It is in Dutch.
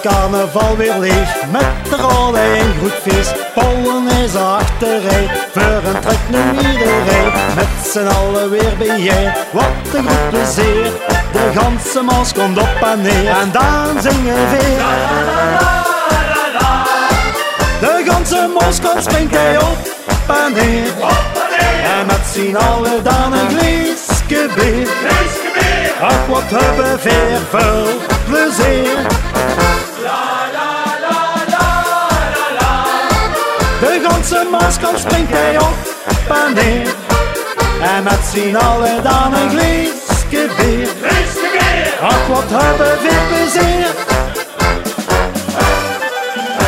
carnaval weer leeg, met de rode en goed feest. Pollen is achterrij, voor een trek nu iedereen. Met z'n allen weer bijeen, wat een goed plezier. De ganse mans komt op en neer, en dan zingen we weer. De ganse mans komt, springt hij op en neer. En met z'n allen dan een glaasje bier. Ach, wat hebben we veel plezier. De ganse maaskant springt hij op en neer. En met z'n allen dan een glaasje bier. Ach, wat hebben we plezier.